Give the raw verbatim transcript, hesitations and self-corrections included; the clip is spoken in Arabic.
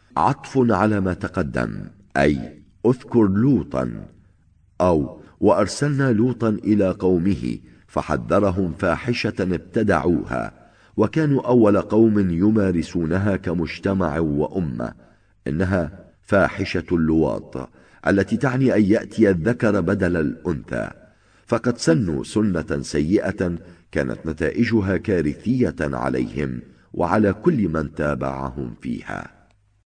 عطف على ما تقدم، أي اذكر لوطا، أو وأرسلنا لوطا إلى قومه فحذرهم فاحشة ابتدعوها وكانوا أول قوم يمارسونها كمجتمع وأمة. إنها فاحشة اللواط التي تعني أن يأتي الذكر بدل الأنثى، فقد سنوا سنة سيئة كانت نتائجها كارثية عليهم وعلى كل من تابعهم فيها.